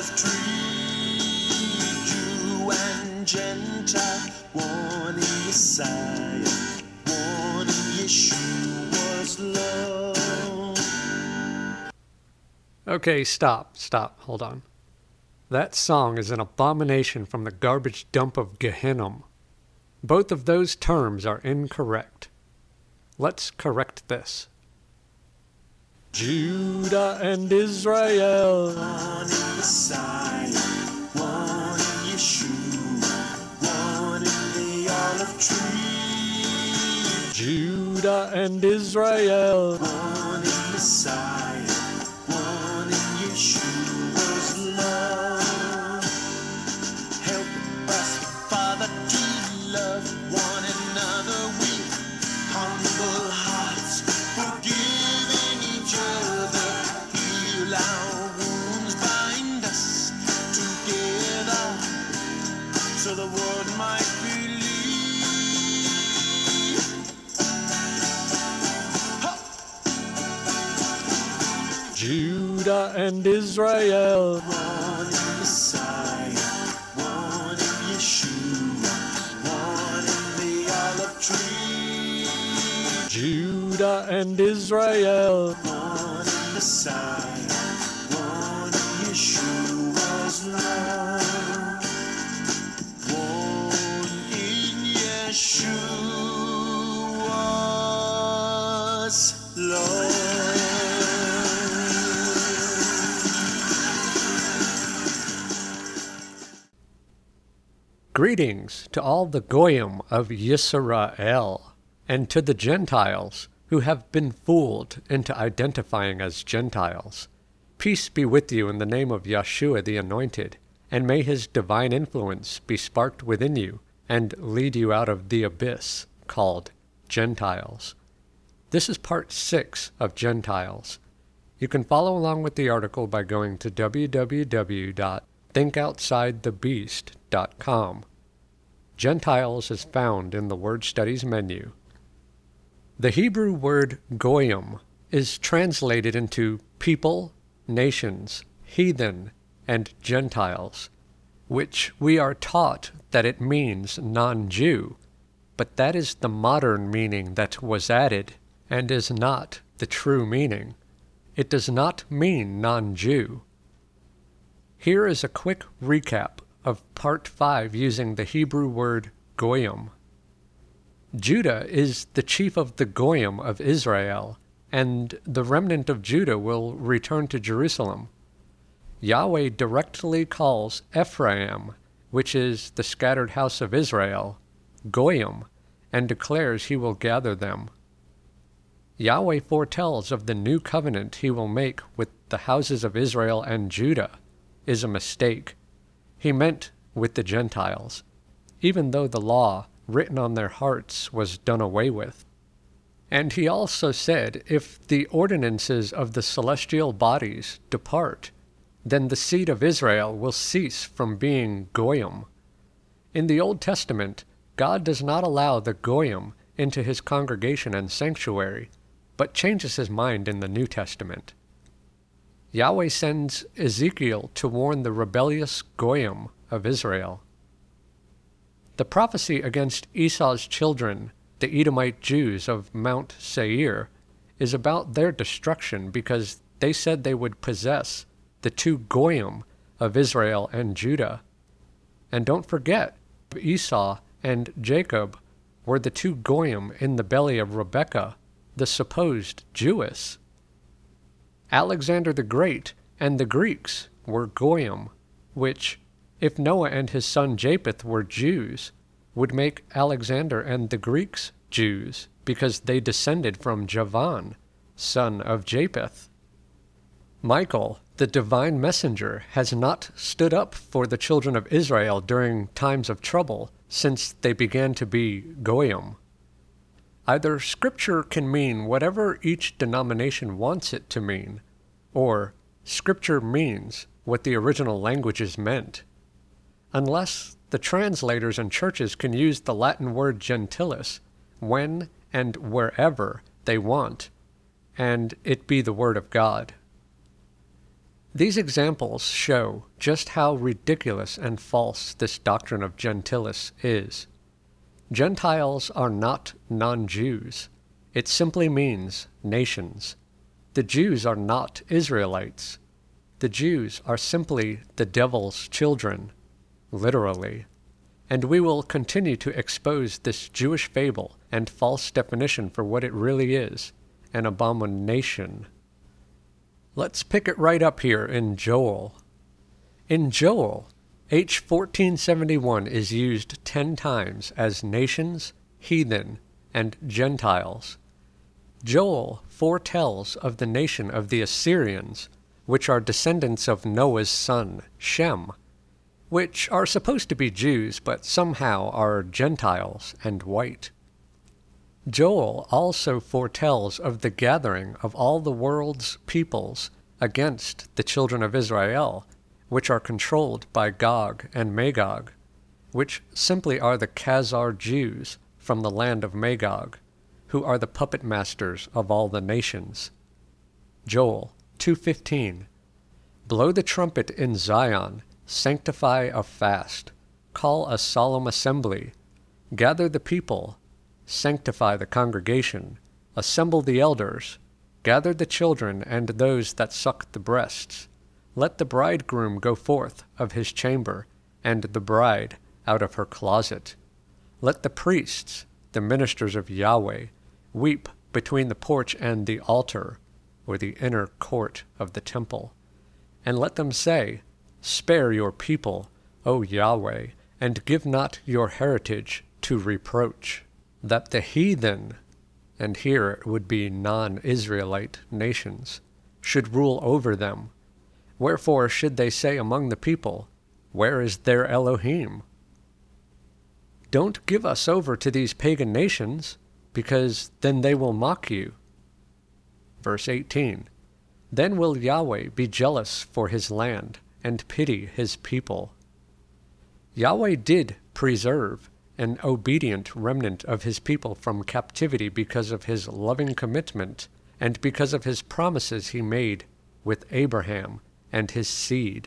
olive tree, Jew and Gentile, one in Messiah, one in Yeshua's love. Okay, stop, hold on. That song is an abomination from the garbage dump of Gehenna. Both of those terms are incorrect. Let's correct this. Judah and Israel. One in Messiah, one in Yeshua, one in the olive tree. Judah and Israel. One in Messiah, one in Yeshua's love. Help us, Father, to love one another with humble hearts, forgiving each other, heal our wounds, bind us together, so the world might believe. Judah and Israel. One in Messiah, one in Yeshua, one in the olive tree. Judah and Israel. One in Messiah, one in Yeshua's love. One in Yeshua's love. Greetings to all the Goyim of Yisrael, and to the Gentiles who have been fooled into identifying as Gentiles. Peace be with you in the name of Yeshua the Anointed, and may his divine influence be sparked within you and lead you out of the abyss called Gentiles. This is part 6 of Gentiles. You can follow along with the article by going to www.thinkoutsidethebeast.com. Gentiles is found in the Word Studies menu. The Hebrew word goyim is translated into people, nations, heathen, and Gentiles, which we are taught that it means non-Jew, but that is the modern meaning that was added and is not the true meaning. It does not mean non-Jew. Here is a quick recap of Part 5 using the Hebrew word goyim. Judah is the chief of the Goyim of Israel, and the remnant of Judah will return to Jerusalem. Yahweh directly calls Ephraim, which is the scattered house of Israel, Goyim, and declares he will gather them. Yahweh foretells of the new covenant he will make with the houses of Israel and Judah is a mistake. He meant with the Gentiles, even though the law written on their hearts was done away with. And he also said, if the ordinances of the celestial bodies depart, then the seed of Israel will cease from being Goyim. In the Old Testament, God does not allow the Goyim into his congregation and sanctuary, but changes his mind in the New Testament. Yahweh sends Ezekiel to warn the rebellious Goyim of Israel. The prophecy against Esau's children, the Edomite Jews of Mount Seir, is about their destruction because they said they would possess the two Goyim of Israel and Judah. And don't forget, Esau and Jacob were the two Goyim in the belly of Rebekah, the supposed Jewess. Alexander the Great and the Greeks were Goyim, which, if Noah and his son Japheth were Jews, would make Alexander and the Greeks Jews, because they descended from Javan, son of Japheth. Michael, the divine messenger, has not stood up for the children of Israel during times of trouble since they began to be Goyim. Either Scripture can mean whatever each denomination wants it to mean, or Scripture means what the original languages meant. Unless the translators and churches can use the Latin word gentilis when and wherever they want, and it be the Word of God. These examples show just how ridiculous and false this doctrine of gentilis is. Gentiles are not non-Jews. It simply means nations. The Jews are not Israelites. The Jews are simply the devil's children, literally. And we will continue to expose this Jewish fable and false definition for what it really is, an abomination. Let's pick it right up here in Joel. In Joel, H1471 is used 10 times as nations, heathen, and Gentiles. Joel foretells of the nation of the Assyrians, which are descendants of Noah's son, Shem, which are supposed to be Jews but somehow are Gentiles and white. Joel also foretells of the gathering of all the world's peoples against the children of Israel, which are controlled by Gog and Magog, which simply are the Khazar Jews from the land of Magog, who are the puppet masters of all the nations. Joel 2:15. Blow the trumpet in Zion, sanctify a fast, call a solemn assembly, gather the people, sanctify the congregation, assemble the elders, gather the children and those that suck the breasts. Let the bridegroom go forth of his chamber, and the bride out of her closet. Let the priests, the ministers of Yahweh, weep between the porch and the altar, or the inner court of the temple. And let them say, Spare your people, O Yahweh, and give not your heritage to reproach, that the heathen, and here it would be non-Israelite nations, should rule over them. Wherefore should they say among the people, Where is their Elohim? Don't give us over to these pagan nations, because then they will mock you. Verse 18. Then will Yahweh be jealous for his land, and pity his people. Yahweh did preserve an obedient remnant of his people from captivity because of his loving commitment and because of his promises he made with Abraham and his seed.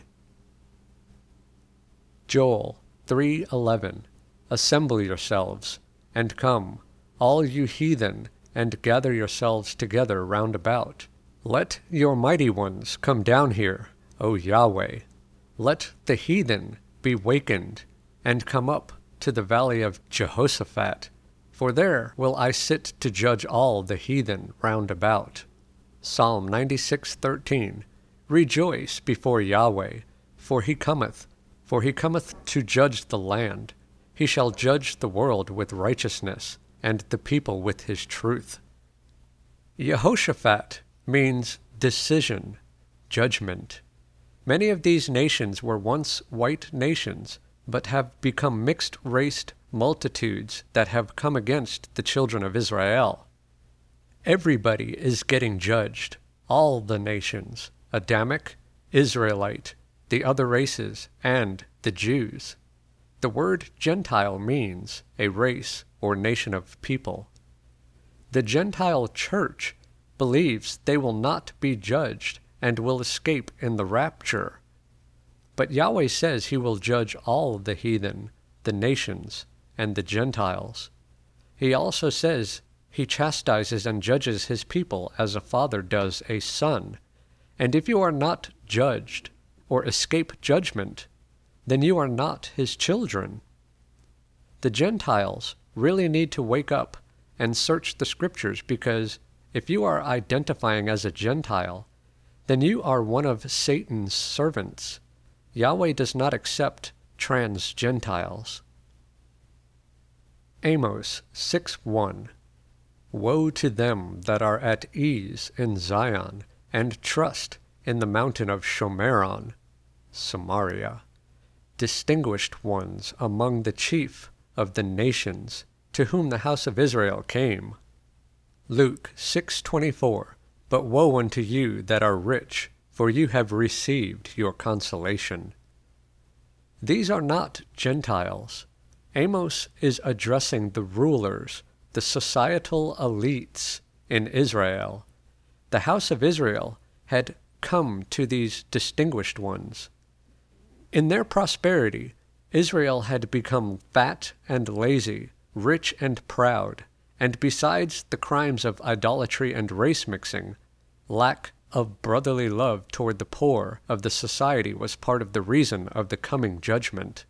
Joel 3:11. Assemble yourselves, and come, all you heathen, and gather yourselves together round about. Let your mighty ones come down here, O Yahweh. Let the heathen be wakened, and come up to the valley of Jehoshaphat, for there will I sit to judge all the heathen round about. Psalm 96:13. Rejoice before Yahweh, for he cometh to judge the land. He shall judge the world with righteousness, and the people with his truth. Jehoshaphat means decision, judgment. Many of these nations were once white nations, but have become mixed-raced multitudes that have come against the children of Israel. Everybody is getting judged, all the nations, Adamic, Israelite, the other races, and the Jews. The word Gentile means a race or nation of people. The Gentile church believes they will not be judged and will escape in the rapture. But Yahweh says he will judge all the heathen, the nations, and the Gentiles. He also says he chastises and judges his people as a father does a son. And if you are not judged or escape judgment, then you are not his children. The Gentiles really need to wake up and search the scriptures, because if you are identifying as a Gentile, then you are one of Satan's servants. Yahweh does not accept trans-Gentiles. Amos 6:1. Woe to them that are at ease in Zion, and trust in the mountain of Shomeron, Samaria, distinguished ones among the chief of the nations, to whom the house of Israel came. Luke 6:24. But woe unto you that are rich, for you have received your consolation. These are not Gentiles. Amos is addressing the rulers, the societal elites in Israel. The house of Israel had come to these distinguished ones? In their prosperity, Israel had become fat and lazy, rich and proud, and besides the crimes of idolatry and race mixing, lack of brotherly love toward the poor of the society was part of the reason of the coming judgment.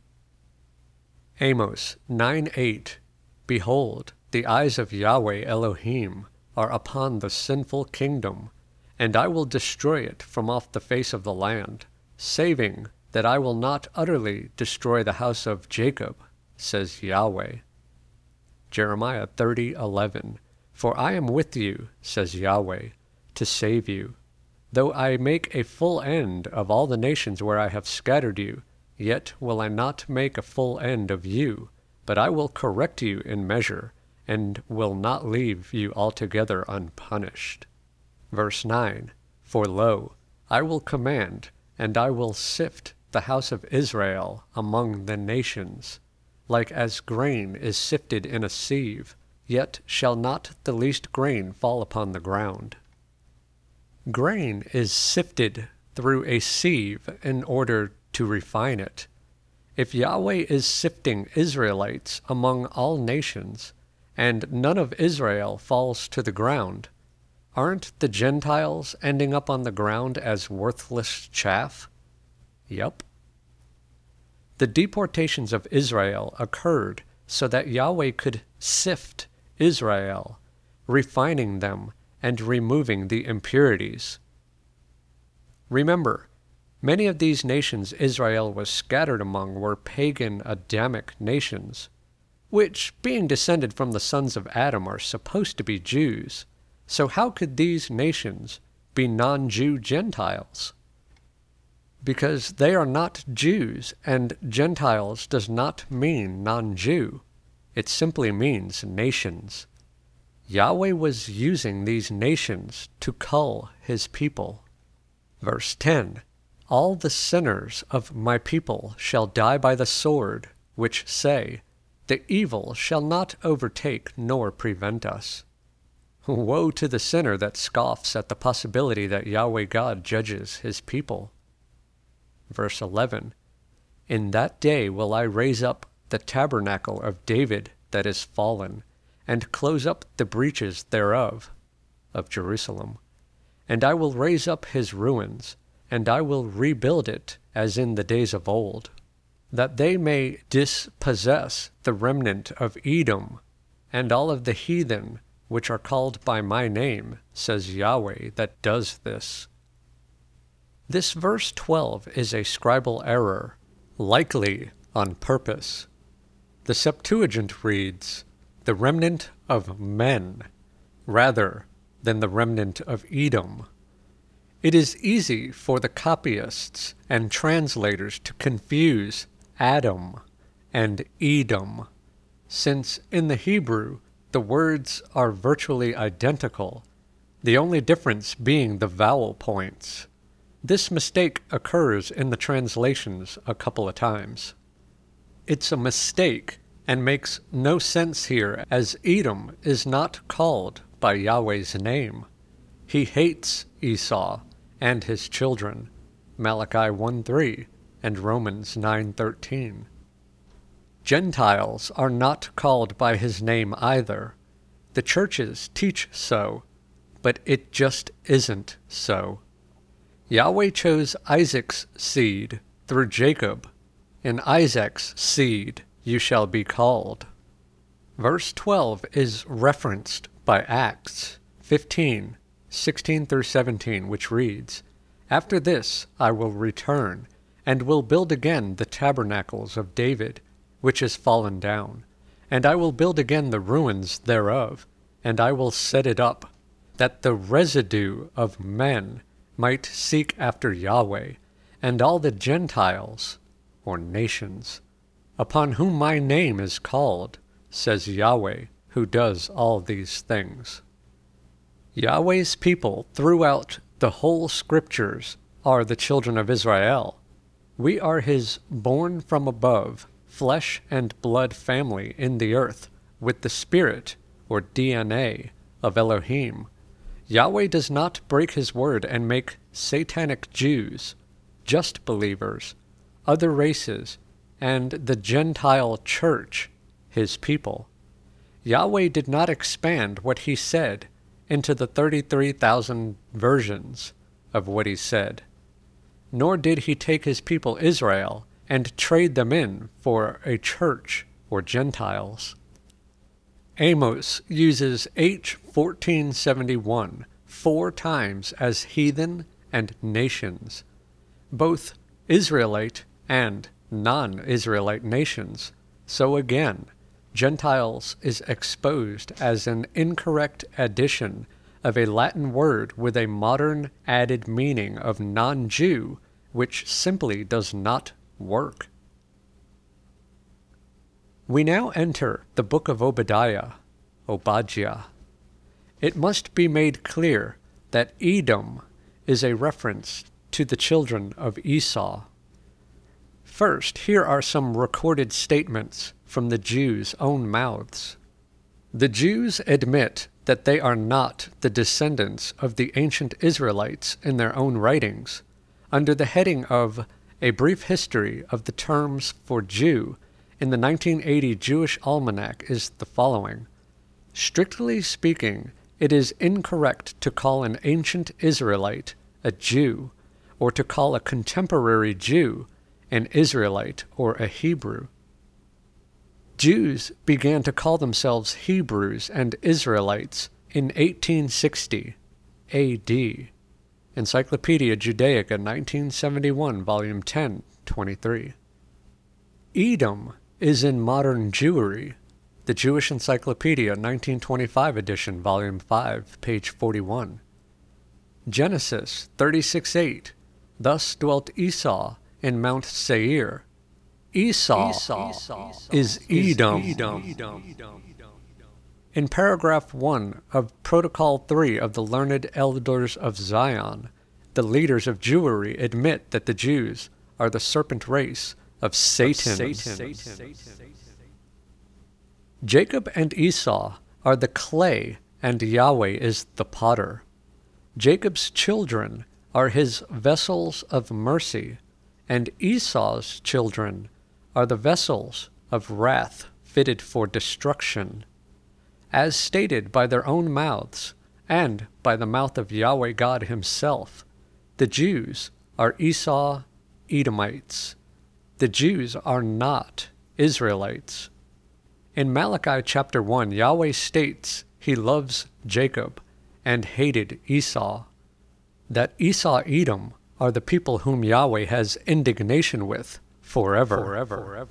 Amos 9:8. Behold, the eyes of Yahweh Elohim are upon the sinful kingdom, and I will destroy it from off the face of the land, saving that I will not utterly destroy the house of Jacob, says Yahweh. Jeremiah 30:11. For I am with you, says Yahweh, to save you. Though I make a full end of all the nations where I have scattered you, yet will I not make a full end of you, but I will correct you in measure, and will not leave you altogether unpunished. Verse 9. For lo, I will command, and I will sift the house of Israel among the nations, like as grain is sifted in a sieve, yet shall not the least grain fall upon the ground. Grain is sifted through a sieve in order to refine it. If Yahweh is sifting Israelites among all nations, and none of Israel falls to the ground, aren't the Gentiles ending up on the ground as worthless chaff? Yup. The deportations of Israel occurred so that Yahweh could sift Israel, refining them and removing the impurities. Remember, many of these nations Israel was scattered among were pagan Adamic nations, which, being descended from the sons of Adam, are supposed to be Jews. So how could these nations be non-Jew Gentiles? Because they are not Jews, and Gentiles does not mean non-Jew. It simply means nations. Yahweh was using these nations to cull his people. Verse 10. All the sinners of my people shall die by the sword, which say, the evil shall not overtake nor prevent us. Woe to the sinner that scoffs at the possibility that Yahweh God judges his people. Verse 11. In that day will I raise up the tabernacle of David that is fallen, and close up the breaches thereof, of Jerusalem. And I will raise up his ruins, and I will rebuild it as in the days of old, that they may dispossess the remnant of Edom, and all of the heathen which are called by my name, says Yahweh that does this. This verse 12 is a scribal error, likely on purpose. The Septuagint reads, the remnant of men, rather than the remnant of Edom. It is easy for the copyists and translators to confuse Adam and Edom, since in the Hebrew the words are virtually identical, the only difference being the vowel points. This mistake occurs in the translations a couple of times. It's a mistake and makes no sense here, as Edom is not called by Yahweh's name. He hates Esau and his children, Malachi 1:3 and Romans 9:13. Gentiles are not called by his name either. The churches teach so, but it just isn't so. Yahweh chose Isaac's seed through Jacob. In Isaac's seed you shall be called. Verse 12 is referenced by Acts 15:16-17, which reads, After this I will return, and will build again the tabernacles of David, which is fallen down, and I will build again the ruins thereof, and I will set it up, that the residue of men might seek after Yahweh, and all the Gentiles, or nations, upon whom my name is called, says Yahweh, who does all these things. Yahweh's people throughout the whole Scriptures are the children of Israel. We are his born from above, flesh and blood family in the earth, with the spirit, or DNA, of Elohim. Yahweh does not break his word and make satanic Jews, just believers, other races, and the Gentile church his people. Yahweh did not expand what he said into the 33,000 versions of what he said, nor did he take his people Israel and trade them in for a church or Gentiles. Amos uses H1471 4 times as heathen and nations, both Israelite and non-Israelite nations. So again, Gentiles is exposed as an incorrect addition of a Latin word with a modern added meaning of non-Jew, which simply does not work. We now enter the book of Obadiah. It must be made clear that Edom is a reference to the children of Esau. First, here are some recorded statements from the Jews' own mouths. The Jews admit that they are not the descendants of the ancient Israelites in their own writings. Under the heading of A Brief History of the Terms for Jew, in the 1980 Jewish Almanac is the following. Strictly speaking, it is incorrect to call an ancient Israelite a Jew, or to call a contemporary Jew an Israelite or a Hebrew. Jews began to call themselves Hebrews and Israelites in 1860 A.D. Encyclopedia Judaica 1971, Volume 10, 23. Edom is in Modern Jewry, the Jewish Encyclopedia 1925 edition, Volume 5, page 41. Genesis 36:8. Thus dwelt Esau in Mount Seir. Esau is Edom. In paragraph 1 of Protocol 3 of the Learned Elders of Zion, the leaders of Jewry admit that the Jews are the serpent race of Satan. Jacob and Esau are the clay, and Yahweh is the potter. Jacob's children are his vessels of mercy, and Esau's children are the vessels of wrath fitted for destruction. As stated by their own mouths, and by the mouth of Yahweh God himself, the Jews are Esau Edomites. The Jews are not Israelites. In Malachi chapter 1, Yahweh states he loves Jacob and hated Esau, that Esau Edom are the people whom Yahweh has indignation with forever.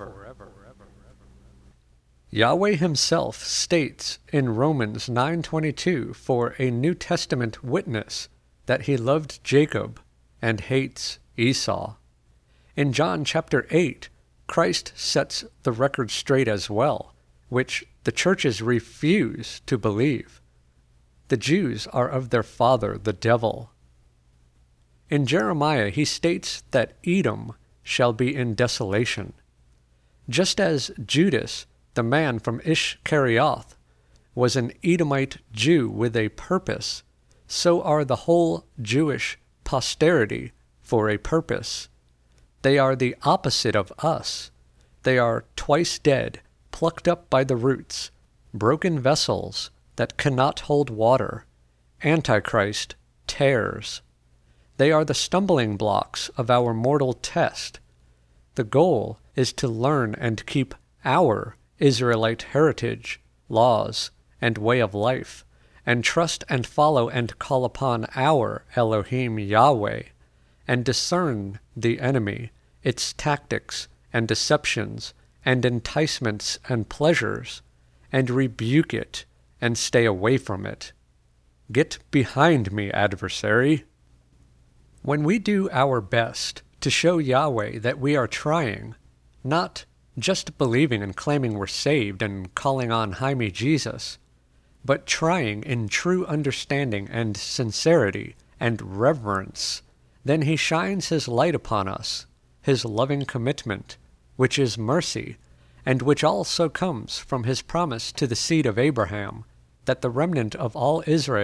Yahweh himself states in Romans 9:22 for a New Testament witness that he loved Jacob and hates Esau. In John chapter 8, Christ sets the record straight as well, which the churches refuse to believe. The Jews are of their father, the devil. In Jeremiah, he states that Edom shall be in desolation. Just as Judas, the man from Ishkarioth, was an Edomite Jew with a purpose, so are the whole Jewish posterity for a purpose. They are the opposite of us. They are twice dead, plucked up by the roots, broken vessels that cannot hold water, Antichrist tares. They are the stumbling blocks of our mortal test. The goal is to learn and keep our Israelite heritage, laws, and way of life, and trust and follow and call upon our Elohim Yahweh, and discern the enemy, its tactics and deceptions and enticements and pleasures, and rebuke it and stay away from it. Get behind me, adversary. When we do our best to show Yahweh that we are trying, not just believing and claiming we're saved and calling on Jaime Jesus, but trying in true understanding and sincerity and reverence, then he shines his light upon us, his loving commitment, which is mercy, and which also comes from his promise to the seed of Abraham, that the remnant of all Israel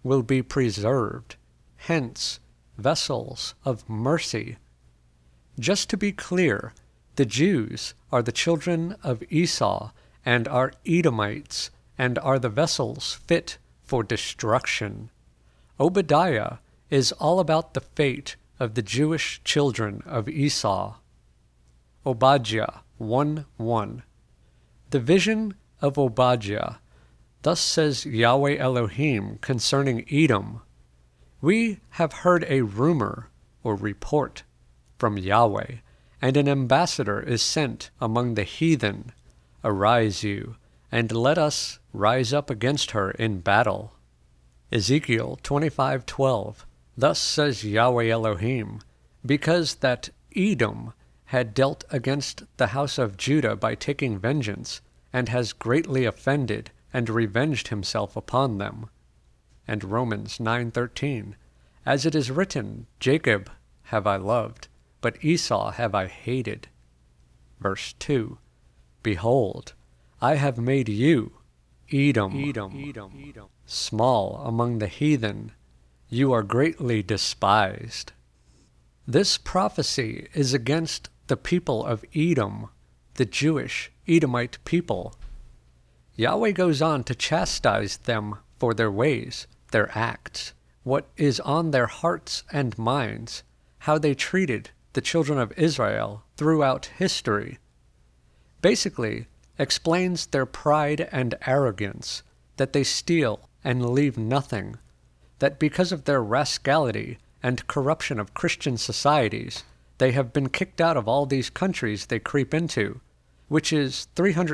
will be preserved, hence vessels of mercy. Just to be clear, the Jews are the children of Esau and are Edomites and are the vessels fit for destruction. Obadiah is all about the fate of the Jewish children of Esau. Obadiah 1:1. The vision of Obadiah. Thus says Yahweh Elohim concerning Edom, we have heard a rumor or report from Yahweh, and an ambassador is sent among the heathen. Arise you, and let us rise up against her in battle. Ezekiel 25:12. Thus says Yahweh Elohim, because that Edom had dealt against the house of Judah by taking vengeance, and has greatly offended, and revenged himself upon them. And Romans 9:13. As it is written, Jacob have I loved, but Esau have I hated. Verse 2. Behold, I have made you, Edom, small among the heathen. You are greatly despised. This prophecy is against the people of Edom, the Jewish Edomite people. Yahweh goes on to chastise them for their ways, their acts, what is on their hearts and minds, how they treated the children of Israel throughout history. Basically, explains their pride and arrogance, that they steal and leave nothing, that because of their rascality and corruption of Christian societies, they have been kicked out of all these countries they creep into, which is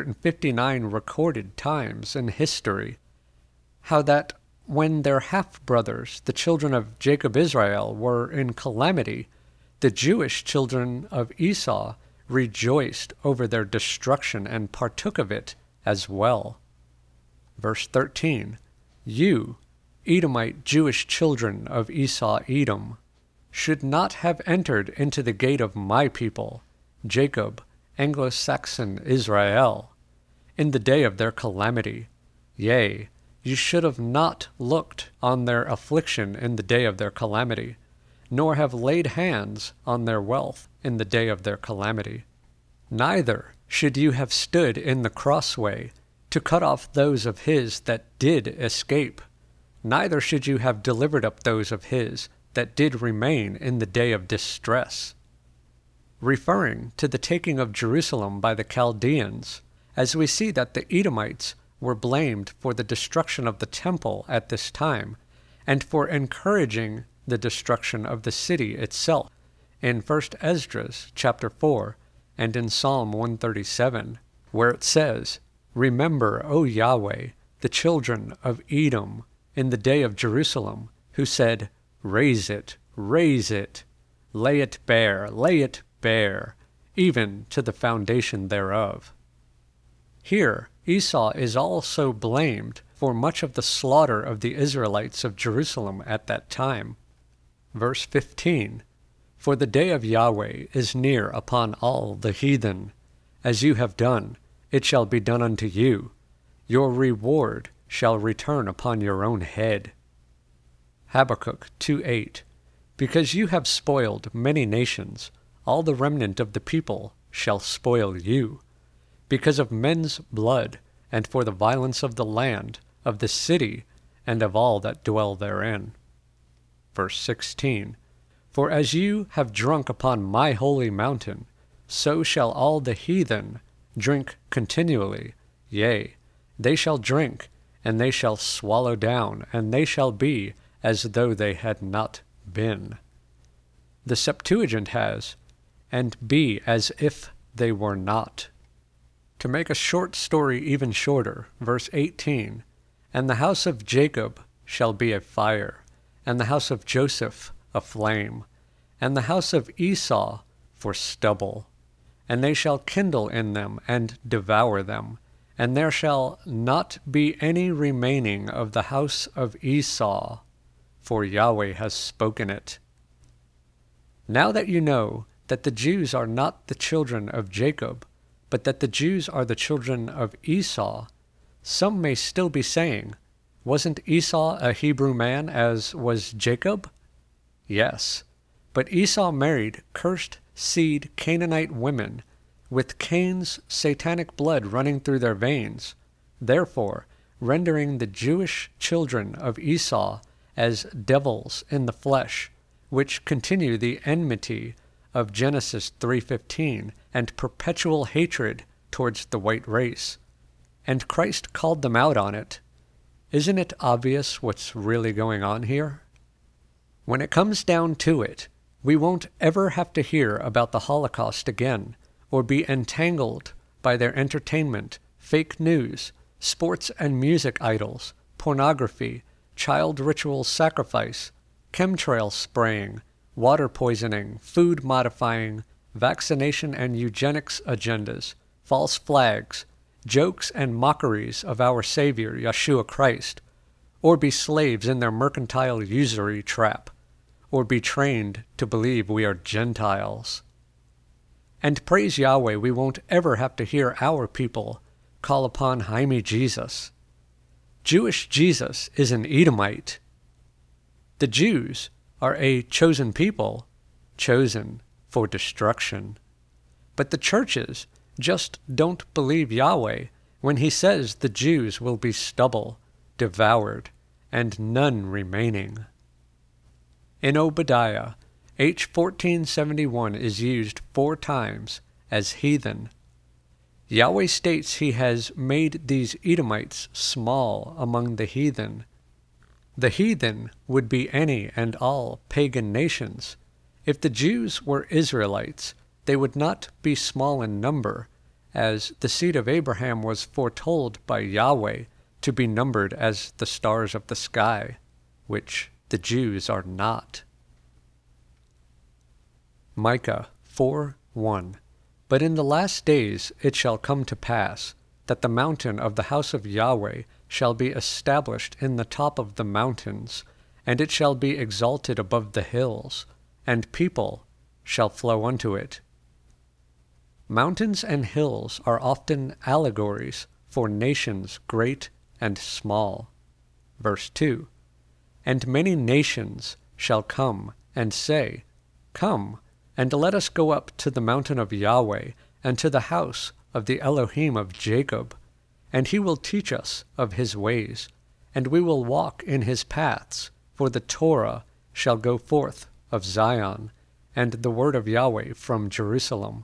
359 recorded times in history. How that when their half-brothers, the children of Jacob Israel, were in calamity, the Jewish children of Esau rejoiced over their destruction and partook of it as well. Verse 13. You, Edomite Jewish children of Esau Edom, should not have entered into the gate of my people, Jacob, Anglo-Saxon Israel, in the day of their calamity. Yea, you should have not looked on their affliction in the day of their calamity, nor have laid hands on their wealth in the day of their calamity. Neither should you have stood in the crossway to cut off those of his that did escape, neither should you have delivered up those of his that did remain in the day of distress. Referring to the taking of Jerusalem by the Chaldeans, as we see that the Edomites were blamed for the destruction of the temple at this time, and for encouraging the destruction of the city itself, in 1 Esdras chapter 4, and in Psalm 137, where it says, Remember, O Yahweh, the children of Edom, in the day of Jerusalem, who said, Raise it, lay it bare, even to the foundation thereof. Here, Esau is also blamed for much of the slaughter of the Israelites of Jerusalem at that time. Verse 15, For the day of Yahweh is near upon all the heathen. As you have done, it shall be done unto you. Your reward shall return upon your own head. Habakkuk 2:8, Because you have spoiled many nations, all the remnant of the people shall spoil you. Because of men's blood, and for the violence of the land, of the city, and of all that dwell therein. Verse 16, For as you have drunk upon my holy mountain, so shall all the heathen drink continually. Yea, they shall drink, and they shall swallow down, and they shall be as though they had not been. The Septuagint has, and be as if they were not. To make a short story even shorter, verse 18, And the house of Jacob shall be a fire, and the house of Joseph a flame, and the house of Esau for stubble. And they shall kindle in them and devour them, and there shall not be any remaining of the house of Esau, for Yahweh has spoken it. Now that you know that the Jews are not the children of Jacob, but that the Jews are the children of Esau, some may still be saying, Wasn't Esau a Hebrew man as was Jacob? Yes, but Esau married cursed seed Canaanite women with Cain's satanic blood running through their veins, therefore rendering the Jewish children of Esau as devils in the flesh, which continue the enmity of Genesis 3:15 and perpetual hatred towards the white race. And Christ called them out on it. Isn't it obvious what's really going on here? When it comes down to it, we won't ever have to hear about the Holocaust again, or be entangled by their entertainment, fake news, sports and music idols, pornography, child ritual sacrifice, chemtrail spraying, water poisoning, food modifying, vaccination and eugenics agendas, false flags, jokes and mockeries of our Savior, Yeshua Christ, or be slaves in their mercantile usury trap, or be trained to believe we are Gentiles. And praise Yahweh, we won't ever have to hear our people call upon Jaime Jesus. Jewish Jesus is an Edomite. The Jews are a chosen people, chosen for destruction. But the churches just don't believe Yahweh when he says the Jews will be stubble, devoured, and none remaining. In Obadiah, H1471 is used 4 times as heathen. Yahweh states he has made these Edomites small among the heathen. The heathen would be any and all pagan nations. If the Jews were Israelites, they would not be small in number, as the seed of Abraham was foretold by Yahweh to be numbered as the stars of the sky, which the Jews are not. Micah 4:1. But in the last days it shall come to pass, that the mountain of the house of Yahweh shall be established in the top of the mountains, and it shall be exalted above the hills, and people shall flow unto it. Mountains and hills are often allegories for nations great and small. Verse 2. And many nations shall come and say, Come, and let us go up to the mountain of Yahweh, and to the house of the Elohim of Jacob, and he will teach us of his ways, and we will walk in his paths, for the Torah shall go forth of Zion, and the word of Yahweh from Jerusalem.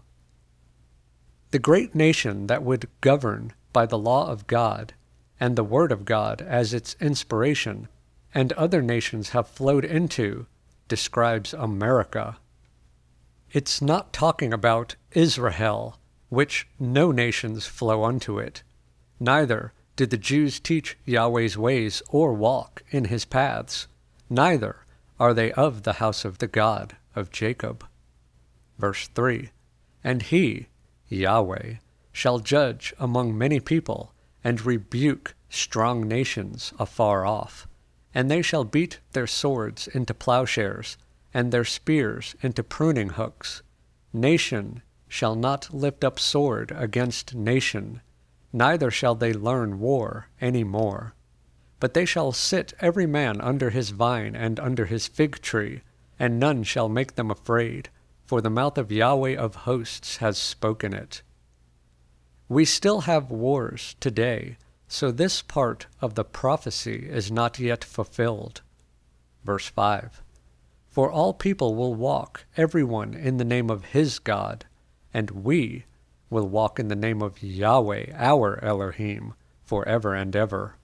The great nation that would govern by the law of God, and the word of God as its inspiration, and other nations have flowed into, describes America. It's not talking about Israel, which no nations flow unto it. Neither did the Jews teach Yahweh's ways or walk in his paths. Neither are they of the house of the God of Jacob. Verse 3. And he, Yahweh, shall judge among many people, and rebuke strong nations afar off. And they shall beat their swords into plowshares, and their spears into pruning hooks. Nation shall not lift up sword against nation, neither shall they learn war any more. But they shall sit every man under his vine and under his fig tree, and none shall make them afraid, for the mouth of Yahweh of hosts has spoken it. We still have wars today, so this part of the prophecy is not yet fulfilled. Verse 5. For all people will walk, everyone in the name of his God, and we will walk in the name of Yahweh, our Elohim, forever and ever.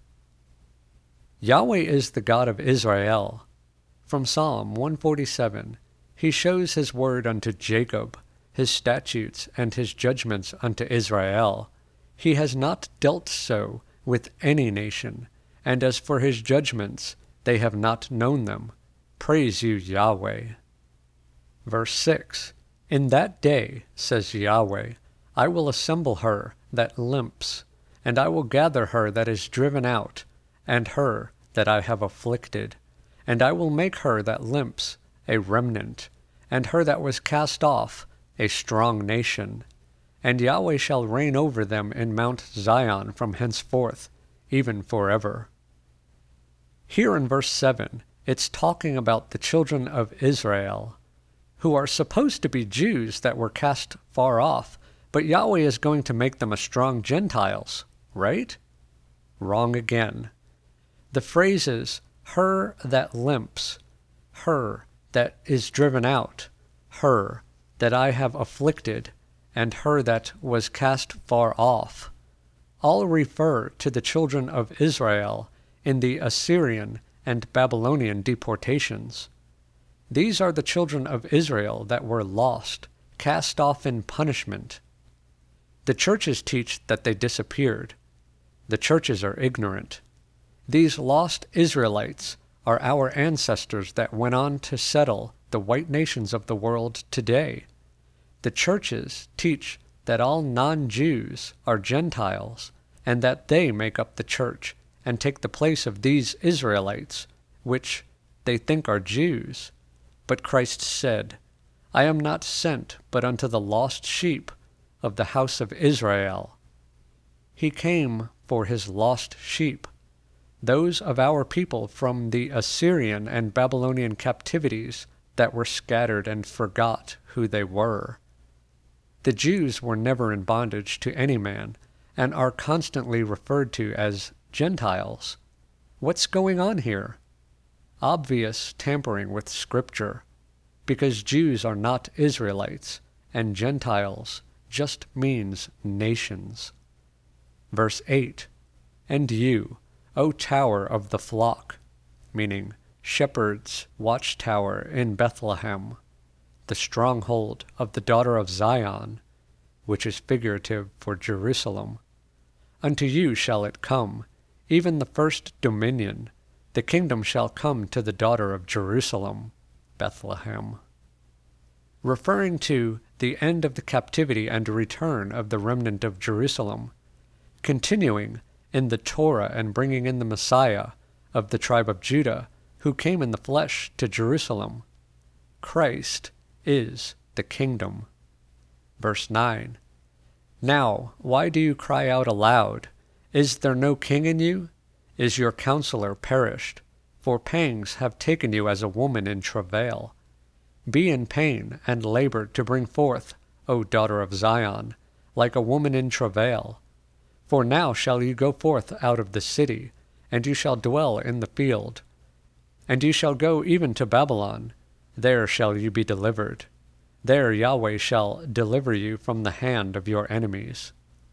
Yahweh is the God of Israel. From Psalm 147, he shows his word unto Jacob, his statutes and his judgments unto Israel. He has not dealt so with any nation, and as for his judgments, they have not known them. Praise you, Yahweh. Verse 6. In that day, says Yahweh, I will assemble her that limps, and I will gather her that is driven out, and her that I have afflicted. And I will make her that limps a remnant, and her that was cast off a strong nation. And Yahweh shall reign over them in Mount Zion from henceforth, even forever. Here in verse 7, it's talking about the children of Israel, who are supposed to be Jews that were cast far off, but Yahweh is going to make them a strong Gentiles, right? Wrong again. The phrases, her that limps, her that is driven out, her that I have afflicted, and her that was cast far off, all refer to the children of Israel in the Assyrian and Babylonian deportations. These are the children of Israel that were lost, cast off in punishment. The churches teach that they disappeared. The churches are ignorant. These lost Israelites are our ancestors that went on to settle the white nations of the world today. The churches teach that all non-Jews are Gentiles, and that they make up the church and take the place of these Israelites, which they think are Jews. But Christ said, I am not sent but unto the lost sheep of the house of Israel. He came for his lost sheep, those of our people from the Assyrian and Babylonian captivities that were scattered and forgot who they were. The Jews were never in bondage to any man, and are constantly referred to as Gentiles. What's going on here? Obvious tampering with Scripture, because Jews are not Israelites, and Gentiles just means nations. Verse 8, And you, O tower of the flock, meaning shepherd's watchtower in Bethlehem, the stronghold of the daughter of Zion, which is figurative for Jerusalem. Unto you shall it come, even the first dominion. The kingdom shall come to the daughter of Jerusalem, Bethlehem. Referring to the end of the captivity and return of the remnant of Jerusalem, continuing in the Torah and bringing in the Messiah of the tribe of Judah, who came in the flesh to Jerusalem. Christ is the kingdom. Verse 9, Now, why do you cry out aloud? Is there no king in you? Is your counselor perished? For pangs have taken you as a woman in travail. Be in pain and labor to bring forth, O daughter of Zion, like a woman in travail. For now shall you go forth out of the city, and you shall dwell in the field. And you shall go even to Babylon, there shall you be delivered. There Yahweh shall deliver you from the hand of your enemies.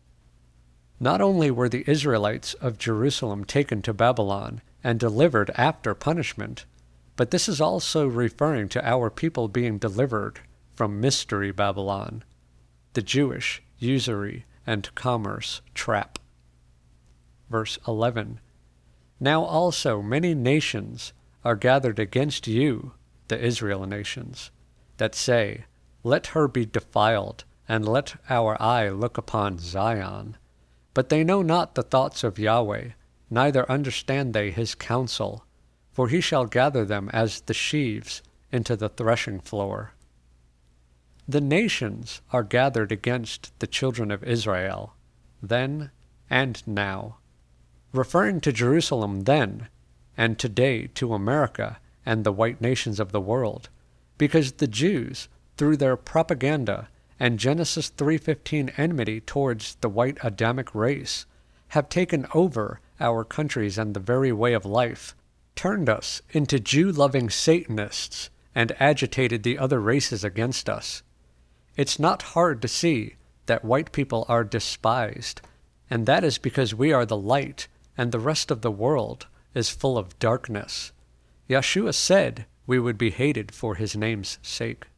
Not only were the Israelites of Jerusalem taken to Babylon and delivered after punishment, but this is also referring to our people being delivered from Mystery Babylon, the Jewish usury and commerce trap. Verse 11, Now also many nations are gathered against you, the Israel nations, that say, Let her be defiled, and let our eye look upon Zion. But they know not the thoughts of Yahweh, neither understand they his counsel, for he shall gather them as the sheaves into the threshing floor. The nations are gathered against the children of Israel, then and now, referring to Jerusalem then, and today to America and the white nations of the world, because the Jews, through their propaganda and Genesis 3:15 enmity towards the white Adamic race, have taken over our countries and the very way of life, turned us into Jew-loving Satanists, and agitated the other races against us. It's not hard to see that white people are despised, and that is because we are the light, and the rest of the world is full of darkness. Yeshua said we would be hated for his name's sake.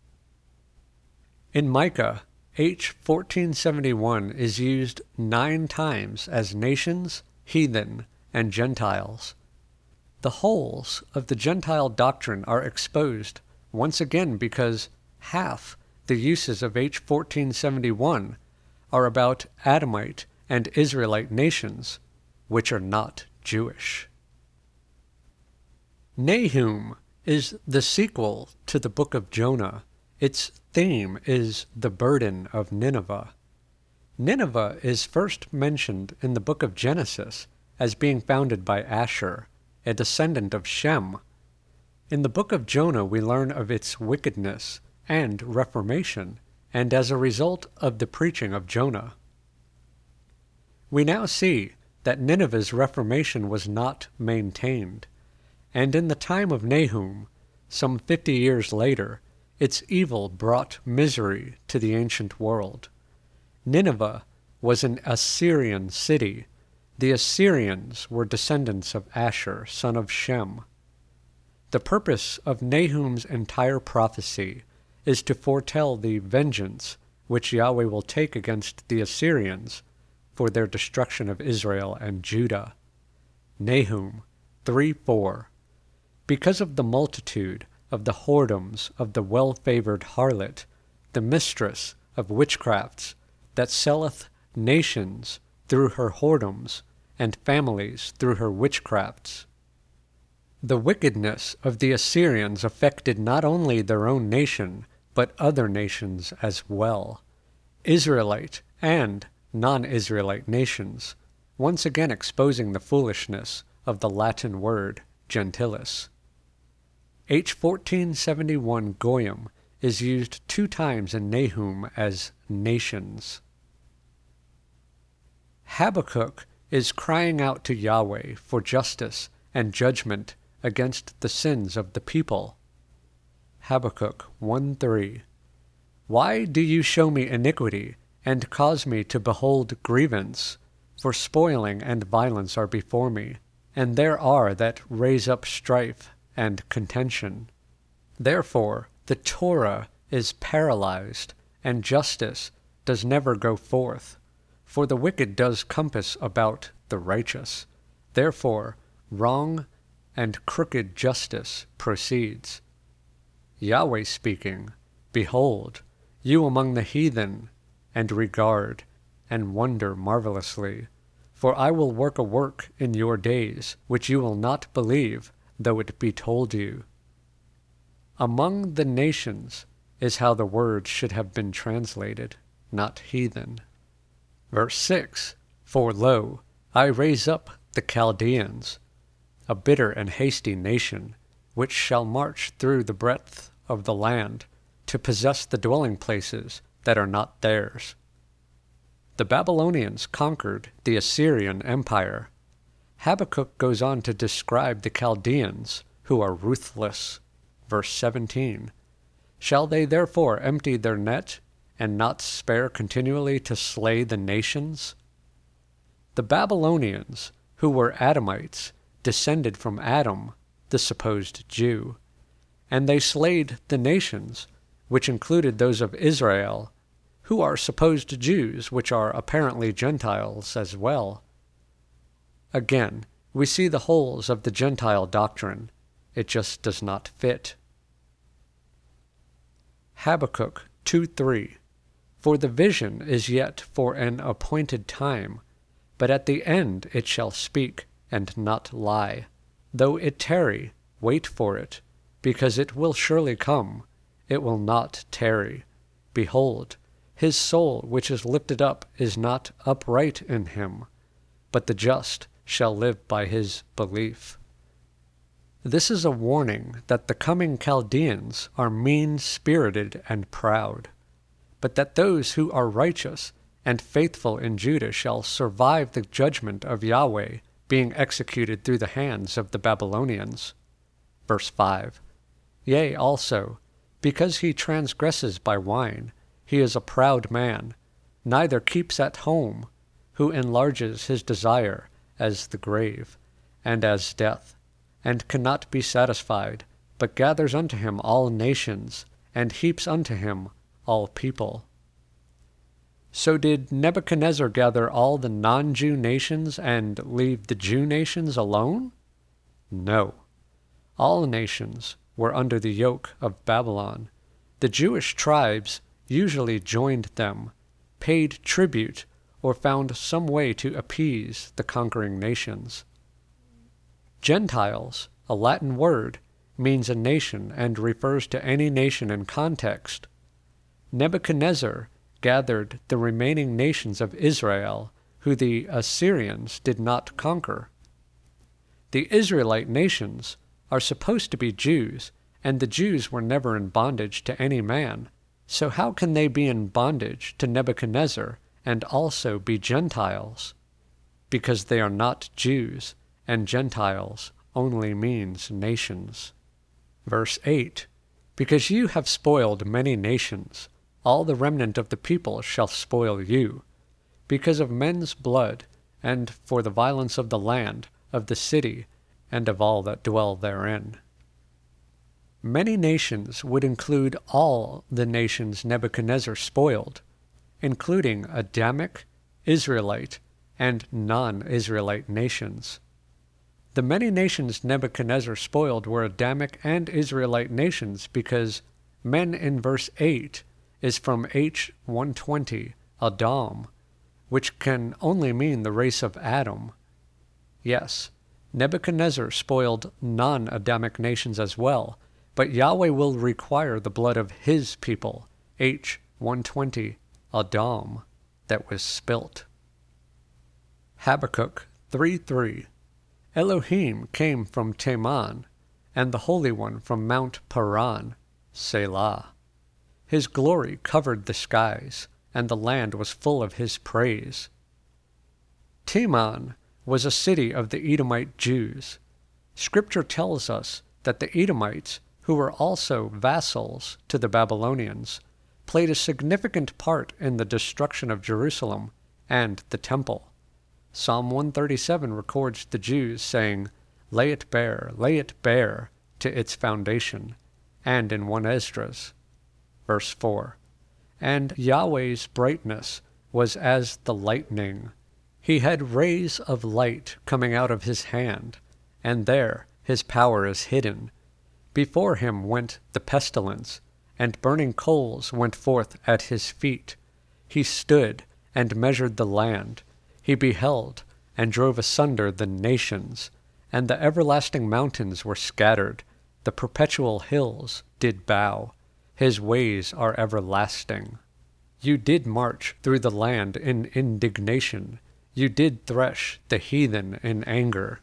In Micah, H 1471 is used 9 times as nations, heathen, and Gentiles. The holes of the Gentile doctrine are exposed once again because half the uses of H 1471 are about Adamite and Israelite nations, which are not Jewish. Nahum is the sequel to the book of Jonah. Its theme is the burden of Nineveh. Nineveh is first mentioned in the book of Genesis as being founded by Asher, a descendant of Shem. In the book of Jonah we learn of its wickedness and reformation, and as a result of the preaching of Jonah. We now see that Nineveh's reformation was not maintained, and in the time of Nahum, some 50 years later, its evil brought misery to the ancient world. Nineveh was an Assyrian city. The Assyrians were descendants of Ashur, son of Shem. The purpose of Nahum's entire prophecy is to foretell the vengeance which Yahweh will take against the Assyrians for their destruction of Israel and Judah. Nahum 3:4. Because of the multitude of the whoredoms of the well-favored harlot, the mistress of witchcrafts, that selleth nations through her whoredoms, and families through her witchcrafts. The wickedness of the Assyrians affected not only their own nation, but other nations as well. Israelite and non-Israelite nations, once again exposing the foolishness of the Latin word gentilis. H1471 goyim is used 2 times in Nahum as nations. Habakkuk is crying out to Yahweh for justice and judgment against the sins of the people. Habakkuk 1:3. Why do you show me iniquity, and cause me to behold grievance? For spoiling and violence are before me, and there are that raise up strife and contention. Therefore the Torah is paralyzed, and justice does never go forth. For the wicked does compass about the righteous. Therefore wrong and crooked justice proceeds. Yahweh speaking, Behold, you among the heathen, and regard, and wonder marvelously. For I will work a work in your days, which you will not believe, though it be told you. Among the nations is how the word should have been translated, not heathen. Verse 6, For lo, I raise up the Chaldeans, a bitter and hasty nation, which shall march through the breadth of the land, to possess the dwelling places that are not theirs. The Babylonians conquered the Assyrian Empire. Habakkuk goes on to describe the Chaldeans, who are ruthless. Verse 17, Shall they therefore empty their net, and not spare continually to slay the nations? The Babylonians, who were Adamites, descended from Adam, the supposed Jew, and they slayed the nations, which included those of Israel, who are supposed Jews, which are apparently Gentiles as well. Again, we see the holes of the Gentile doctrine. It just does not fit. Habakkuk 2:3. For the vision is yet for an appointed time, but at the end it shall speak, and not lie. Though it tarry, wait for it, because it will surely come, it will not tarry. Behold, his soul which is lifted up is not upright in him, but the just shall live by his belief. This is a warning that the coming Chaldeans are mean-spirited and proud, but that those who are righteous and faithful in Judah shall survive the judgment of Yahweh being executed through the hands of the Babylonians. Verse 5, Yea, also, because he transgresses by wine, he is a proud man, neither keeps at home, who enlarges his desire as the grave, and as death, and cannot be satisfied, but gathers unto him all nations, and heaps unto him all people. So did Nebuchadnezzar gather all the non-Jew nations and leave the Jew nations alone? No. All nations were under the yoke of Babylon. The Jewish tribes usually joined them, paid tribute, or found some way to appease the conquering nations. Gentiles, a Latin word, means a nation and refers to any nation in context. Nebuchadnezzar gathered the remaining nations of Israel, who the Assyrians did not conquer. The Israelite nations are supposed to be Jews, and the Jews were never in bondage to any man. So how can they be in bondage to Nebuchadnezzar and also be Gentiles? Because they are not Jews, and Gentiles only means nations. Verse 8, Because you have spoiled many nations, all the remnant of the people shall spoil you, because of men's blood, and for the violence of the land, of the city, and of all that dwell therein. Many nations would include all the nations Nebuchadnezzar spoiled, including Adamic, Israelite, and non-Israelite nations. The many nations Nebuchadnezzar spoiled were Adamic and Israelite nations because men in verse 8 is from H120, Adam, which can only mean the race of Adam. Yes, Nebuchadnezzar spoiled non-Adamic nations as well, but Yahweh will require the blood of his people, H120, Adam, that was spilt. Habakkuk 3:3 Elohim came from Teman, and the Holy One from Mount Paran, Selah. His glory covered the skies, and the land was full of his praise. Teman was a city of the Edomite Jews. Scripture tells us that the Edomites, who were also vassals to the Babylonians, played a significant part in the destruction of Jerusalem and the temple. Psalm 137 records the Jews saying, lay it bare to its foundation, and in 1 Esdras. Verse 4, And Yahweh's brightness was as the lightning. He had rays of light coming out of his hand, and there his power is hidden. Before him went the pestilence, and burning coals went forth at his feet. He stood and measured the land. He beheld and drove asunder the nations, and the everlasting mountains were scattered. The perpetual hills did bow. His ways are everlasting. You did march through the land in indignation. You did thresh the heathen in anger.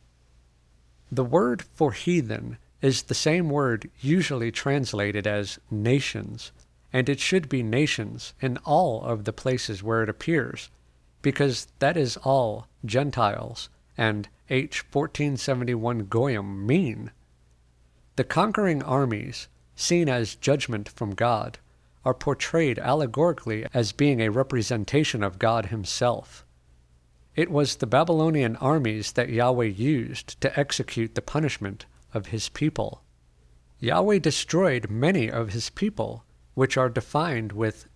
The word for heathen is the same word usually translated as nations, and it should be nations in all of the places where it appears, because that is all Gentiles and H1471 Goyim mean. The conquering armies, seen as judgment from God, are portrayed allegorically as being a representation of God himself. It was the Babylonian armies that Yahweh used to execute the punishment of his people. Yahweh destroyed many of his people, which are defined with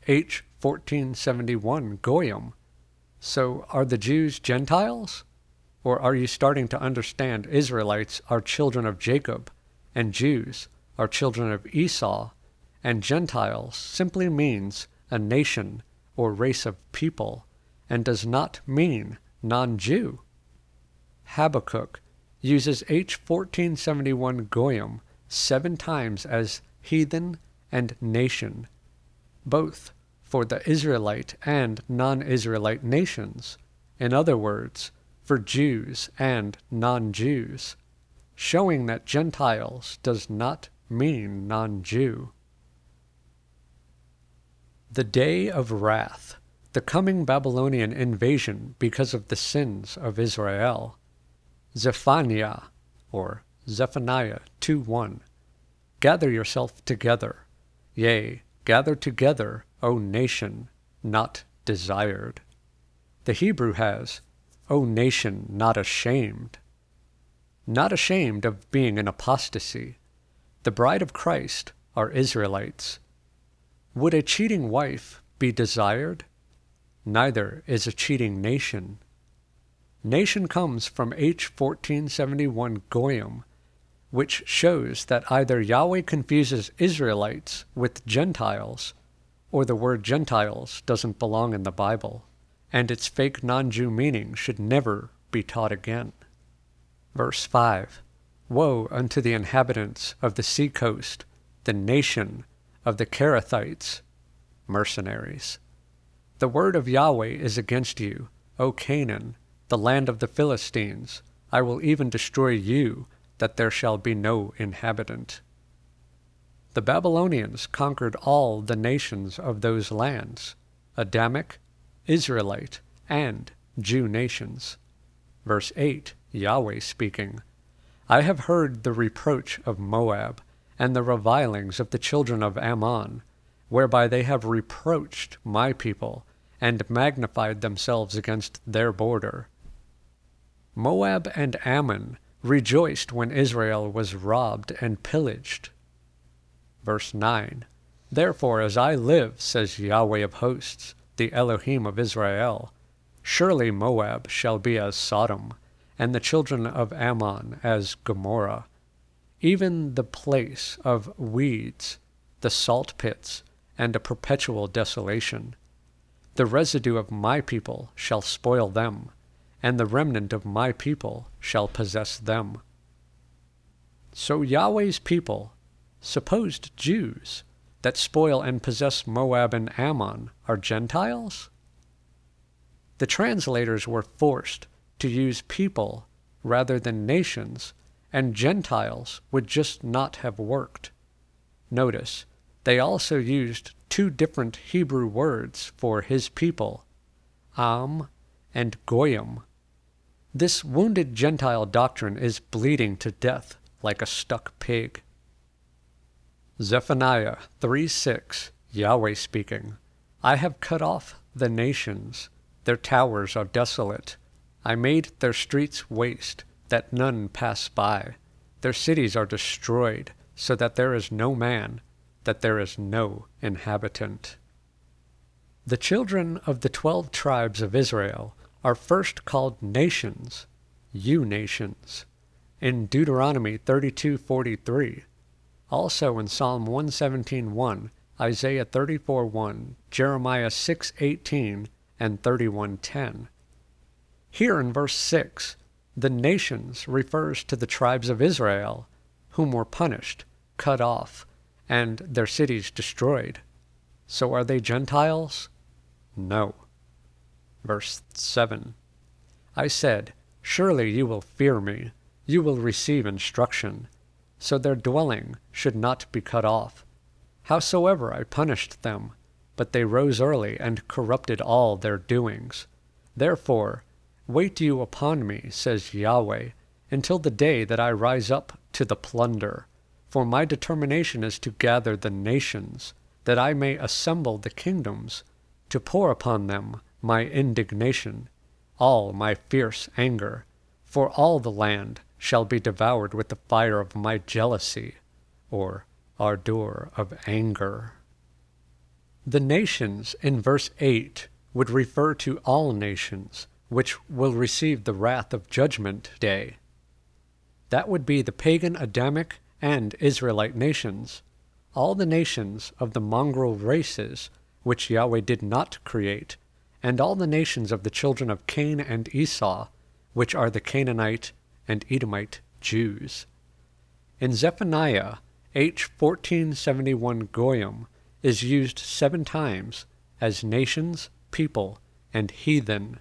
H1471 Goyim. So are the Jews Gentiles? Or are you starting to understand Israelites are children of Jacob, and Jews are children of Esau, and Gentiles simply means a nation or race of people, and does not mean non-Jew? Habakkuk uses H1471 Goyim 7 times as heathen and nation, both for the Israelite and non-Israelite nations, in other words, for Jews and non-Jews, showing that Gentiles does not mean non-Jew. The day of wrath, the coming Babylonian invasion because of the sins of Israel. Zephaniah 2:1. Gather yourself together, yea, gather together, O nation, not desired. The Hebrew has, O nation not ashamed. Not ashamed of being in apostasy. The bride of Christ are Israelites. Would a cheating wife be desired? Neither is a cheating nation. Nation comes from H1471 Goyim, which shows that either Yahweh confuses Israelites with Gentiles, or the word Gentiles doesn't belong in the Bible, and its fake non-Jew meaning should never be taught again. Verse 5, Woe unto the inhabitants of the sea coast, the nation of the Kerethites, mercenaries. The word of Yahweh is against you, O Canaan, the land of the Philistines, I will even destroy you, that there shall be no inhabitant. The Babylonians conquered all the nations of those lands, Adamic, Israelite, and Jew nations. Verse 8, Yahweh speaking, I have heard the reproach of Moab, and the revilings of the children of Ammon, whereby they have reproached my people, and magnified themselves against their border. Moab and Ammon rejoiced when Israel was robbed and pillaged. Verse 9, Therefore, as I live, says Yahweh of hosts, the Elohim of Israel, surely Moab shall be as Sodom, and the children of Ammon as Gomorrah, even the place of weeds, the salt pits, and a perpetual desolation. The residue of my people shall spoil them, and the remnant of my people shall possess them. So Yahweh's people, supposed Jews, that spoil and possess Moab and Ammon, are Gentiles? The translators were forced to use people rather than nations, and Gentiles would just not have worked. Notice, they also used two different Hebrew words for his people, Am and Goyim. This wounded Gentile doctrine is bleeding to death like a stuck pig. Zephaniah 3:6, Yahweh speaking, I have cut off the nations, their towers are desolate. I made their streets waste, that none pass by. Their cities are destroyed, so that there is no man, that there is no inhabitant. The children of the 12 tribes of Israel are first called nations, you nations, in Deuteronomy 32:43, also in Psalm 117:1, Isaiah 34:1, Jeremiah 6:18, and 31:10. Here in verse 6, the nations refers to the tribes of Israel, whom were punished, cut off, and their cities destroyed. So are they Gentiles? No. Verse 7, I said, surely you will fear me, you will receive instruction, so their dwelling should not be cut off. Howsoever I punished them, but they rose early and corrupted all their doings. Therefore, wait you upon me, says Yahweh, until the day that I rise up to the plunder. For my determination is to gather the nations, that I may assemble the kingdoms, to pour upon them my indignation, all my fierce anger, for all the land shall be devoured with the fire of my jealousy, or ardor of anger. The nations in verse 8 would refer to all nations, which will receive the wrath of Judgment Day. That would be the pagan Adamic and Israelite nations, all the nations of the mongrel races which Yahweh did not create, and all the nations of the children of Cain and Esau, which are the Canaanite and Edomite Jews. In Zephaniah, H1471 Goyim is used 7 times as nations, people, and heathen.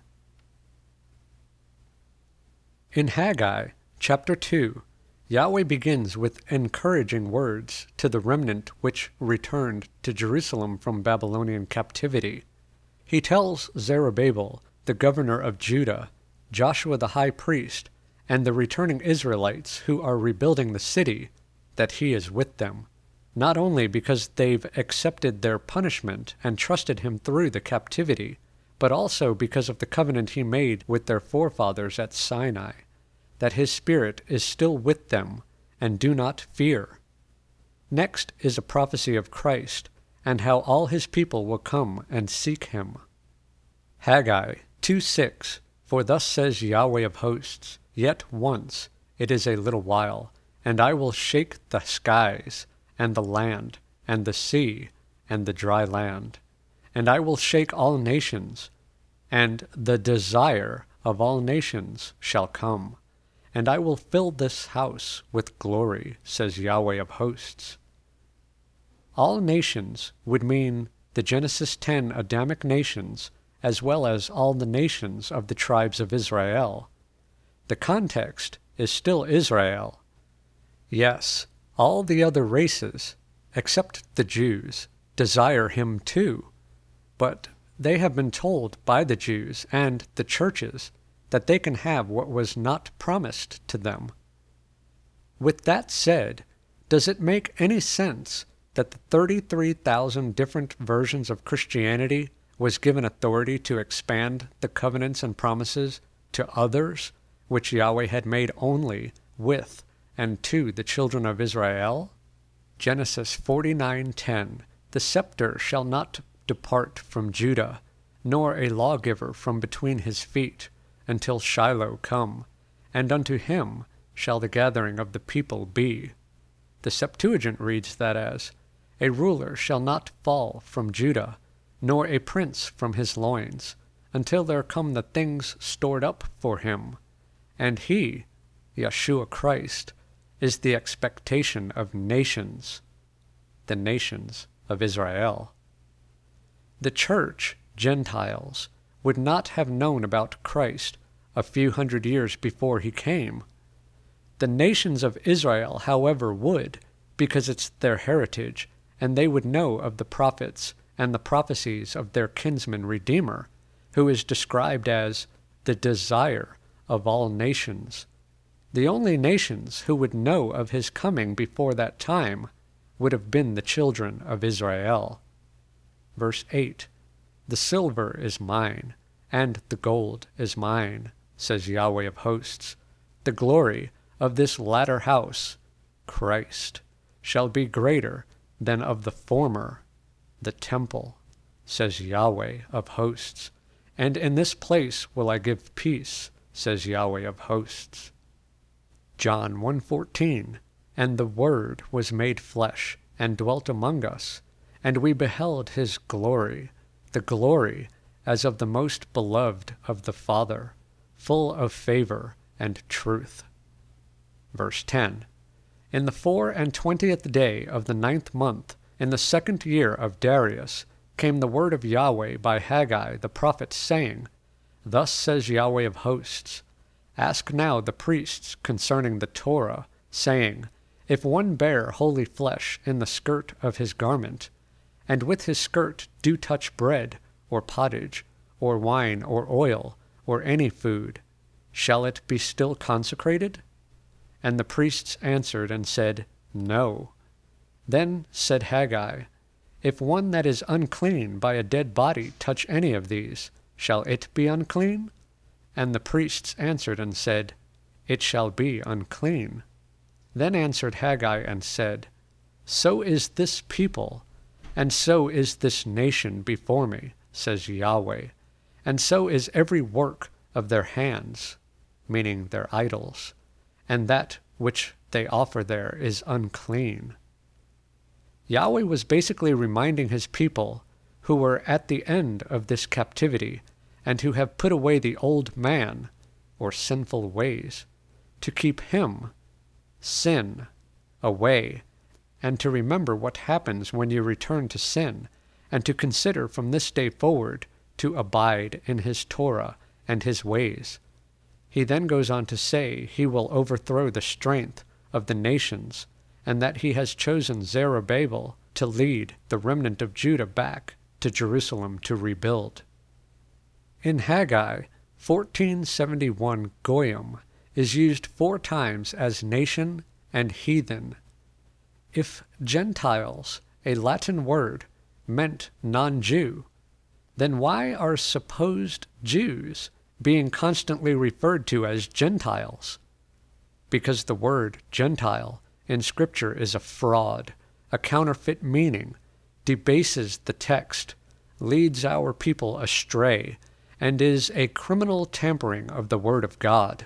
In Haggai, chapter 2, Yahweh begins with encouraging words to the remnant which returned to Jerusalem from Babylonian captivity. He tells Zerubbabel, the governor of Judah, Joshua the high priest, and the returning Israelites who are rebuilding the city, that he is with them, not only because they've accepted their punishment and trusted him through the captivity, but also because of the covenant he made with their forefathers at Sinai, that his Spirit is still with them, and do not fear. Next is a prophecy of Christ, and how all his people will come and seek him. Haggai 2:6, For thus says Yahweh of hosts, Yet once, it is a little while, and I will shake the skies, and the land, and the sea, and the dry land. And I will shake all nations, and the desire of all nations shall come. And I will fill this house with glory, says Yahweh of hosts. All nations would mean the Genesis 10 Adamic nations, as well as all the nations of the tribes of Israel. The context is still Israel. Yes, all the other races, except the Jews, desire him too, but they have been told by the Jews and the churches that they can have what was not promised to them. With that said, does it make any sense that the 33,000 different versions of Christianity was given authority to expand the covenants and promises to others, which Yahweh had made only with and to the children of Israel? Genesis 49:10, "The scepter shall not depart from Judah, nor a lawgiver from between his feet, until Shiloh come, and unto him shall the gathering of the people be." The Septuagint reads that as, "A ruler shall not fall from Judah, nor a prince from his loins, until there come the things stored up for him. And he, Yeshua Christ, is the expectation of nations," the nations of Israel. The church, Gentiles, would not have known about Christ a few hundred years before he came. The nations of Israel, however, would, because it's their heritage, and they would know of the prophets and the prophecies of their kinsman Redeemer, who is described as the desire of all nations. The only nations who would know of his coming before that time would have been the children of Israel. Verse 8, "The silver is mine, and the gold is mine, says Yahweh of hosts. The glory of this latter house, Christ, shall be greater than of the former, the temple, says Yahweh of hosts. And in this place will I give peace, says Yahweh of hosts." John 1:14, "And the Word was made flesh, and dwelt among us, and we beheld his glory, the glory as of the most beloved of the Father, full of favor and truth." Verse 10, "In the 24th day of the 9th month, in the 2nd year of Darius, came the word of Yahweh by Haggai the prophet, saying, Thus says Yahweh of hosts, Ask now the priests concerning the Torah, saying, If one bear holy flesh in the skirt of his garment, and with his skirt do touch bread, or pottage, or wine, or oil, or any food, shall it be still consecrated? And the priests answered and said, No. Then said Haggai, If one that is unclean by a dead body touch any of these, shall it be unclean? And the priests answered and said, It shall be unclean. Then answered Haggai and said, So is this people, and so is this nation before me, says Yahweh, and so is every work of their hands, meaning their idols, and that which they offer there is unclean. Yahweh was basically reminding his people who were at the end of this captivity and who have put away the old man, or sinful ways, to keep him, sin, away, and to remember what happens when you return to sin, and to consider from this day forward to abide in his Torah and his ways. He then goes on to say he will overthrow the strength of the nations, and that he has chosen Zerubbabel to lead the remnant of Judah back to Jerusalem to rebuild. In Haggai, 1471 Goyim is used 4 times as nation and heathen. If Gentiles, a Latin word, meant non-Jew, then why are supposed Jews being constantly referred to as Gentiles? Because the word Gentile in Scripture is a fraud, a counterfeit meaning, debases the text, leads our people astray, and is a criminal tampering of the Word of God.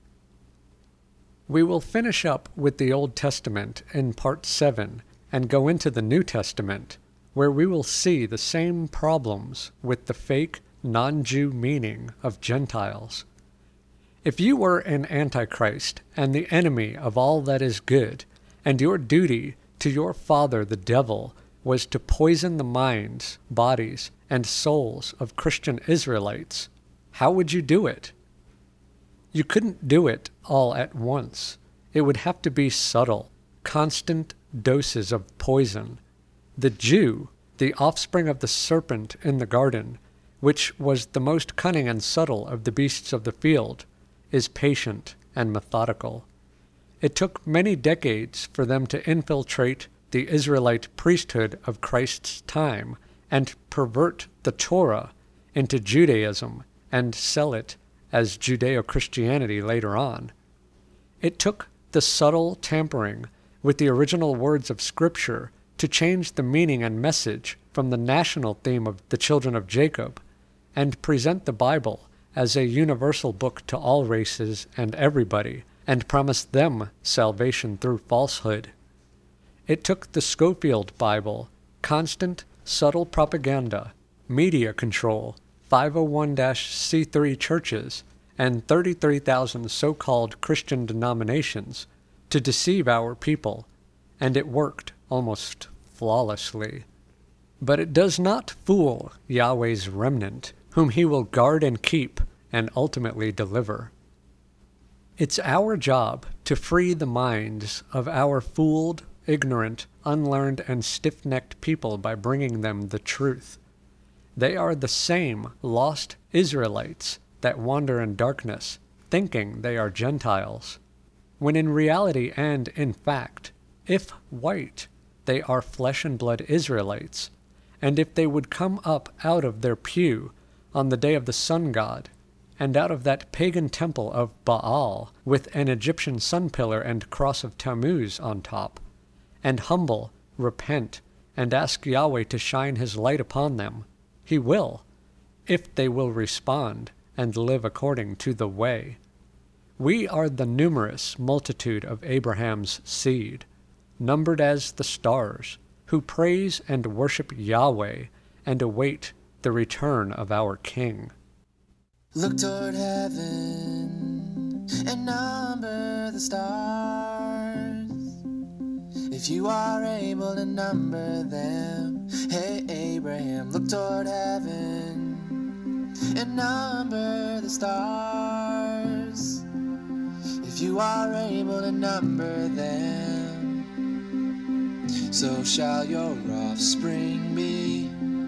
We will finish up with the Old Testament in Part 7 and go into the New Testament, where we will see the same problems with the fake non-Jew meaning of Gentiles. If you were an Antichrist and the enemy of all that is good, and your duty to your father the devil was to poison the minds, bodies, and souls of Christian Israelites, how would you do it? You couldn't do it all at once. It would have to be subtle, constant doses of poison. The Jew, the offspring of the serpent in the garden, which was the most cunning and subtle of the beasts of the field, is patient and methodical. It took many decades for them to infiltrate the Israelite priesthood of Christ's time and pervert the Torah into Judaism and sell it as Judeo-Christianity later on. It took the subtle tampering with the original words of Scripture to change the meaning and message from the national theme of the children of Jacob and present the Bible as a universal book to all races and everybody, and promise them salvation through falsehood. It took the Scofield Bible, constant, subtle propaganda, media control, 501c3 churches, and 33,000 so-called Christian denominations to deceive our people, and it worked almost flawlessly. But it does not fool Yahweh's remnant, whom he will guard and keep and ultimately deliver. It's our job to free the minds of our fooled, ignorant, unlearned, and stiff-necked people by bringing them the truth. They are the same lost Israelites that wander in darkness, thinking they are Gentiles, when in reality and in fact, if white, they are flesh and blood Israelites, and if they would come up out of their pew on the day of the sun god, and out of that pagan temple of Baal with an Egyptian sun pillar and cross of Tammuz on top, and humble, repent, and ask Yahweh to shine his light upon them, he will, if they will respond and live according to the way. We are the numerous multitude of Abraham's seed, numbered as the stars, who praise and worship Yahweh and await the return of our King. Look toward heaven and number the stars. If you are able to number them, hey Abraham, look toward heaven and number the stars. If you are able to number them, so shall your offspring be.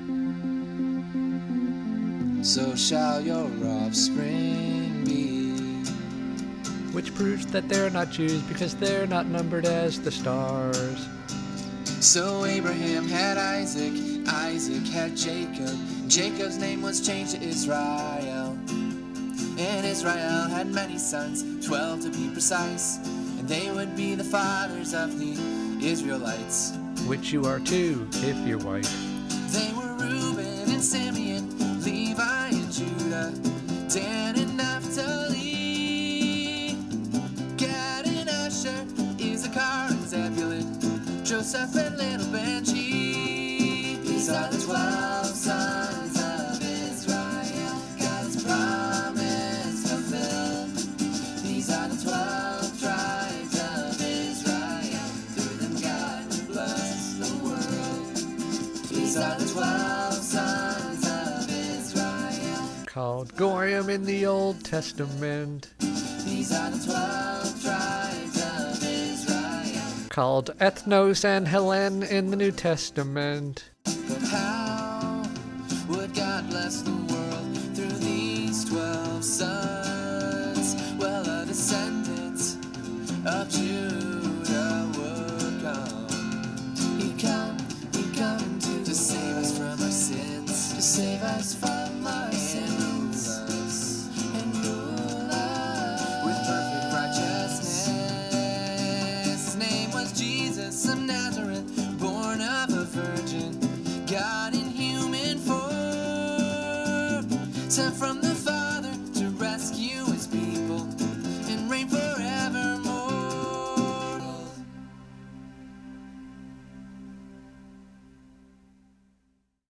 So shall your offspring be. Which proves that they're not Jews because they're not numbered as the stars. So Abraham had Isaac, Isaac had Jacob, Jacob's name was changed to Israel. And Israel had many sons, 12 to be precise, and they would be the fathers of the Israelites. Which you are too, if you're white. They were Reuben and Simeon, Levi and Judah, Dan and Naphtali, Gad and Asher, Issachar and Zebulun, Joseph and little Benji. These are the 12 sons of Israel, God's promise fulfilled. These are the 12 tribes of Israel, through them God will bless the world. These are the 12 sons of Israel, Called Goyim in the Old Testament. these are the 12 tribes of Israel. Called Ethnos and Helen in the New Testament. But how would God bless the world through these 12 sons? Well, a descendant of Judah would come. He'd come to save us from our sins, to save us from our sins, and rule us with perfect righteousness. His name was Jesus of Nazareth, born of a virgin, God in human form, sent from the